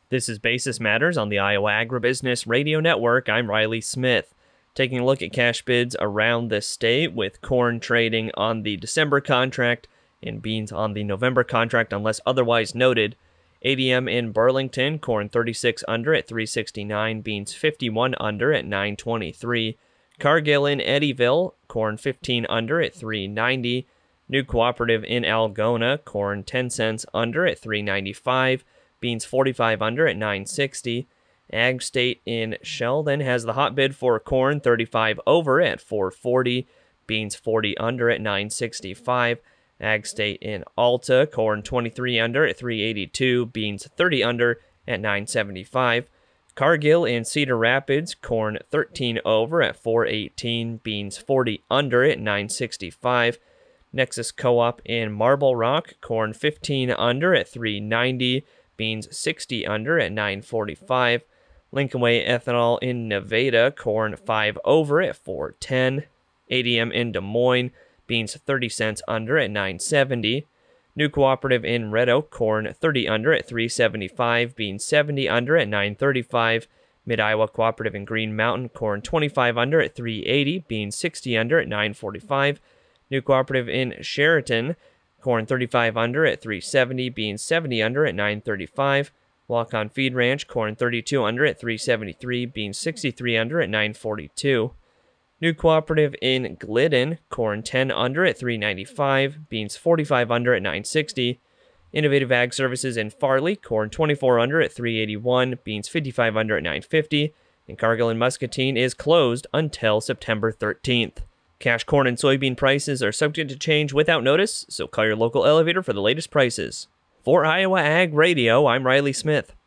This is Basis Matters on the Iowa Agribusiness Radio Network. I'm Riley Smith. Taking a look at cash bids around the state, with corn trading on the December contract and beans on the November contract unless otherwise noted. ADM in Burlington, corn 36 under at $3.69, beans 51 under at $9.23. Cargill in Eddyville, corn 15 under at $3.90. New Cooperative in Algona, corn 10 cents under at $3.95. Beans 45 under at $9.60. Ag State in Sheldon has the hot bid for corn 35 over at $4.40. Beans 40 under at $9.65. Ag State in Alta, corn 23 under at $3.82. Beans 30 under at $9.75. Cargill in Cedar Rapids, corn 13 over at $4.18. Beans 40 under at $9.65. Nexus Co-op in Marble Rock, corn 15 under at $3.90. Beans 60 under at $9.45. Lincoln Way Ethanol in Nevada, corn 5 over at $4.10. ADM in Des Moines, beans 30 cents under at $9.70. New Cooperative in Red Oak, corn 30 under at $3.75. Beans 70 under at $9.35. Mid-Iowa Cooperative in Green Mountain, corn 25 under at $3.80. Beans 60 under at $9.45. New Cooperative in Sheraton, corn 35 under at $3.70, beans 70 under at $9.35. Walk-On Feed Ranch, corn 32 under at $3.73, beans 63 under at $9.42. New Cooperative in Glidden, corn 10 under at $3.95, beans 45 under at $9.60. Innovative Ag Services in Farley, corn 24 under at $3.81, beans 55 under at $9.50. And Cargill in Muscatine is closed until September 13th. Cash corn and soybean prices are subject to change without notice, so call your local elevator for the latest prices. For Iowa Ag Radio, I'm Riley Smith.